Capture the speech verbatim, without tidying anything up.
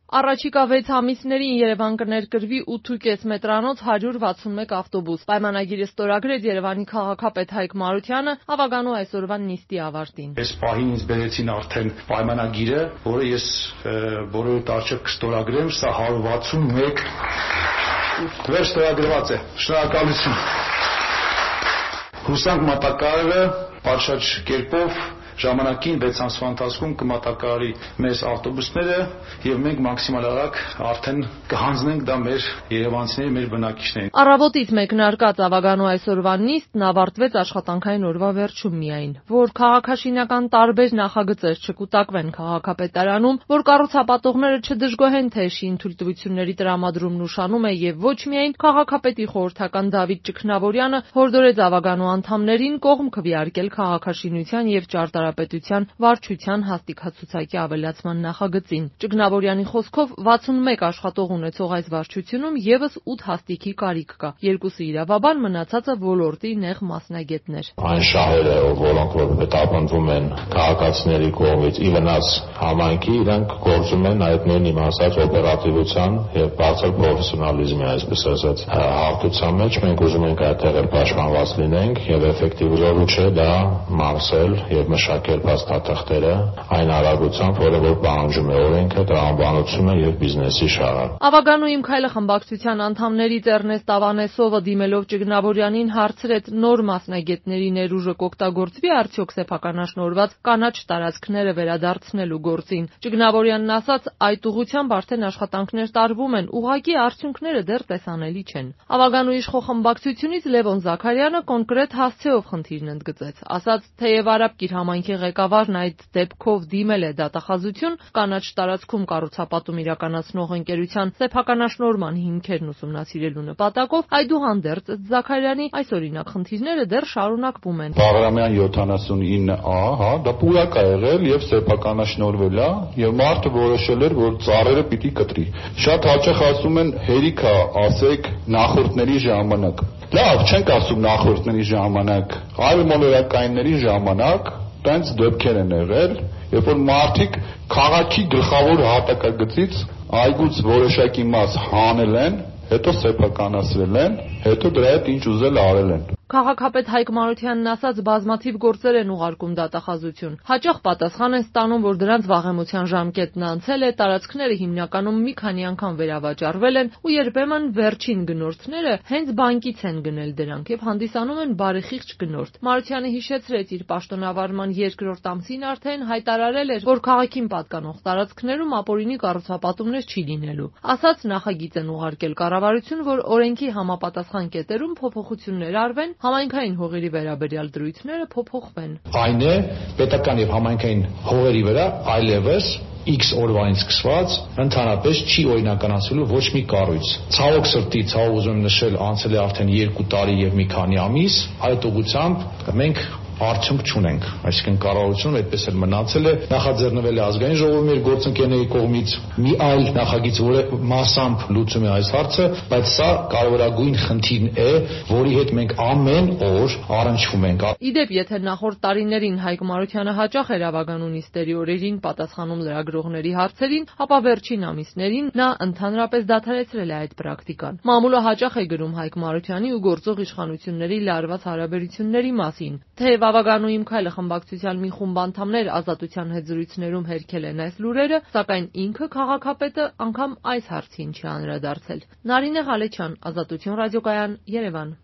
Առաջիկա վեց ամիսներին Երևան կներկրվի ութ ու կես մետրանոց հարյուր վաթսունմեկ ավտոբուս։ Պայմանագիրը ստորագրեց Երևանի քաղաքապետ Հայկ Մարությանը հավագանու այսօրվա նիստի ավարտին։ Այս պահին ինձ բերեցին արդեն պայմանագիրը, որը ես բոլորիդ առջև կստորագրեմ, սա հարյուր վաթսունմեկ վերստորագրված է։ Շնորհակալություն։ Հուսանք մատակարարը պատշաճ կերպով ժամանակին վեց ամսվա ընթացքում կմատակարարի մեզ ավտոբուսները եւ մենք մաքսիմալ արագ արդեն կհանձնենք դա մեր երևանցիների, մեր բնակիչներին։ Առավոտից մեկնարկած ավագանու այսօրվա նիստն ավարտվեց աշխատանքային օրվա վերջում միայն, որ քաղաքաշինական տարբեր նախագծեր չկուտակվեն քաղաքապետարանում, որ կառուցապատողները չդժգոհեն թե շին թույլտվությունների տրամադրումն ուշանում է եւ ոչ միայն քաղաքապետի խորհրդական Դավիթ Ճգնավորյանը հորդորեց ավագանու անդամներին կողմ քվեարկել քաղաքաշինության եւ ճարտարապետության վարչության հաստիկացուցակի ավելացման նախագծին։ Ճգնավորյանի խոսքով վաթսունմեկ աշխատող ունեցող այս վարչությունում եւս ութ հաստիքի կարիք կա։ Երկուսը իրավաբան, մնացածը ոլորտի նեղ մասնագետներ։ Այն շահերը, որոնք որ հետապնդվում են քաղաքացիների կողմից ի վնաս համայնքի, իրանք գործում են այդ նույն իմաստած օպերատիվության եւ բարձր պրոֆեսիոնալիզմի, այսպես ասած, հաղթության մեջ։ Մենք ուզում ենք այդտեղ պաշտպանված լինենք եւ էֆեկտիվ զորու չէ դա մարսել եւ մշակել փաստաթղթերը այն արագությամբ, որը որ պահանջում է օրենքը, տրամաբանությունը եւ բիզնեսի շահը։ Ավագանու իմ քայլը խմբակցության անդամներից Էրնեստ Ավանեսովը դիմելով Ճգնավորյանին հարցրեց նոր մասնագետների ներուժը կօգտագործվի արդյոք սեփականաշնորհված կանաչ տարածքները վերադարձնելու գործին։ Ճգնավորյանն ասաց, այդ ուղղությամբ արդեն աշխատանքներ տարվում են, ուղղակի արդյունքները դեռ տեսանելի չեն։ Ավագանու իշխող խմբակցությունից Լևոն Զաքարյանը կոնկրետ հասցեով խնդիրն ընդգծեց, ասաց, թեև Արաբկիր համայնքի ղեկավարն այդ դեպքով դիմել է դատախազություն, կանաչ տարածքում կառուցապատում իրականացնող ընկերության սեփականաշնորհման հիմքերն ուսումնասիրելու նպատակով, այդուհանդերձ Զաքարյանի այս օրինակ խնդիրները դեռ շարունակվում են։ Բաղրամյան յոթանասունինը A, հա, դա պուրակ է եղել եւ սեփականաշնորհվել է եւ մարդը որոշել էր, որ ծառերը պիտի կտրի։ Շատ հաճախ ասում են հերիք է, ասեք նախորդների ժամանակ։ Լավ, չենք ասում նախորդների ժամանակ, այլ մոլորակայինների ժամանակ տենց դեպքեր են եղել, երբ որ մարդիկ քաղաքի գլխավոր հատակագծից այգուց որոշակի մաս հանել են, հետո սեփականացրել են, հետո դրա հետ ինչ ուզել արել են։ Քաղաքապետ Հայկ Մարությանն ասաց, բազմաթիվ գործեր են ուղարկում դատախազություն։ Հաճախ պատասխան են ստանում, որ դրանց վաղեմության ժամկետն անցել է, տարածքները հիմնականում մի քանի անգամ վերավաճառվել են ու երբեմն վերջին գնորդները հենց բանկից են գնել դրանք եւ հանդիսանում են բարեխիղճ գնորդ։ Մարությանը հիշեցրեց իր պաշտոնավարման երկրորդ ամսին արդեն հայտարարել էր, որ քաղաքին պատկանող տարածքներում ապօրինի կառուցապատումներ չի լինելու։ Ասաց, նախագիծ են ուղարկել կառավարություն, որ օրենքի համապատասխան կետերում փոփոխություններ արվեն, համայնքային հողերի վերաբերյալ դրույթները փոփոխվեն։ Այն է պետական եւ համայնքային հողերի վրա այլևս X օրվանից սկսված ընդհանրապես չի օրինականացվելու ոչ մի կառույց։ Ցավոք սրտի, ցավով ուզում եմ նշել, անցել է արդեն երկու տարի եւ մի քանի ամիս, այդ ուղղությամբ մենք արդյունք չունենք, այսինքն կառավարությունում այդպես էլ մնացել է, նախաձեռնվել է ազգային ժողովի մեր գործընկերների կողմից մի այլ նախագիծ, որը մասամբ լուծում է այս հարցը, բայց սա կարևորագույն խնդիրն է, որի հետ մենք ամեն օր առնչվում ենք։ Իդեպ, եթե նախորդ տարիներին Հայկ Մարությանը հաճախ էր ավագանու նիստերի օրերին պատասխանում լրագրողների հարցերին, ապա վերջին ամիսներին նա ընդհանրապես դադարեցրել է այդ պրակտիկան։ Մամուլը հաճախ է գրում Հայկ Մարությանի ու գործող իշխանությունների լարված հարաբերությունների մասին, թեև Ավագանու իմ քայլը խմբակցության մի խումբ անդամներ Ազատության հետ զրույցներում հերքել են այս լուրերը, սակայն ինքը քաղաքապետը անգամ այս հարցին չի անդրադարձել։ Նարինե Ղալեչյան, Ազատություն ռադիոկայան, Երևան։